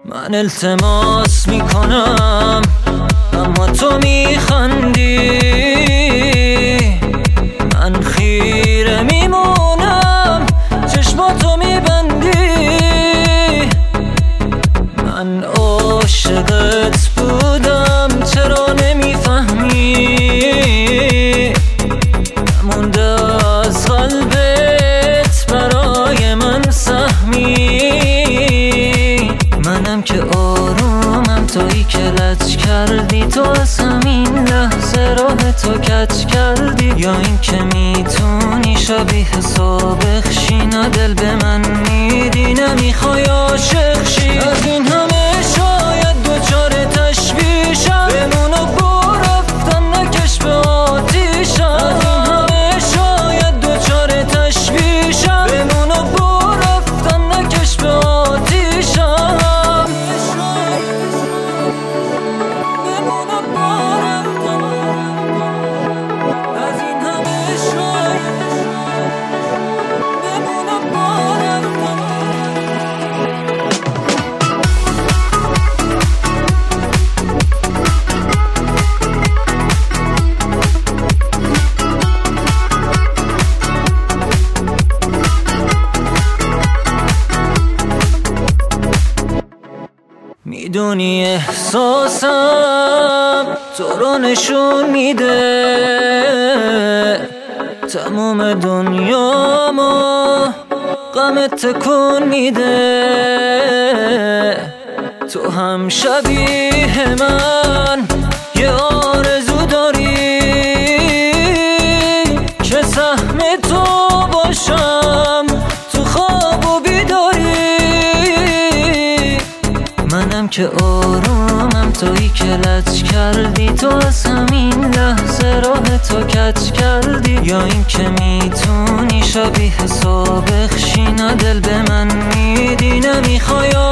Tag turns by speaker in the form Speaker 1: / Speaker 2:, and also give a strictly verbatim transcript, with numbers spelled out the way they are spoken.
Speaker 1: من التماس میکنم اما تو میخندی، من خیره میمونم چشماتو میبندی. من عاشقت بودم چرا نمیفهمی، نمونده از قلبت برای من سهمی. منم که آرومم تویی که لج کردی، تو از همین لحظه راه تو کج کردی. یا این که میتونی شبیه سابق شی، نه دل به من میدی نمیخوای عاشق شی. از این همه شاید دوچار تشبیه شم، بمون و با رفتن نکش به آتیشم. از این همه شاید دوچار تشبیه شم، بمون و با رفتن نکش به آتیشم. میدونی احساسم تو رو نشون میده، تموم دنیامو غمت تکون میده. تو هم شبیه من یه آرزو داری که سهم تو باشم تو خواب و بیداری. منم که آرومم تویی که لج کردی، تو از همین لحظه راه تو کج کردی. یا این که میتونی شبیه سابق شی، نه دل به من میدی نمیخوای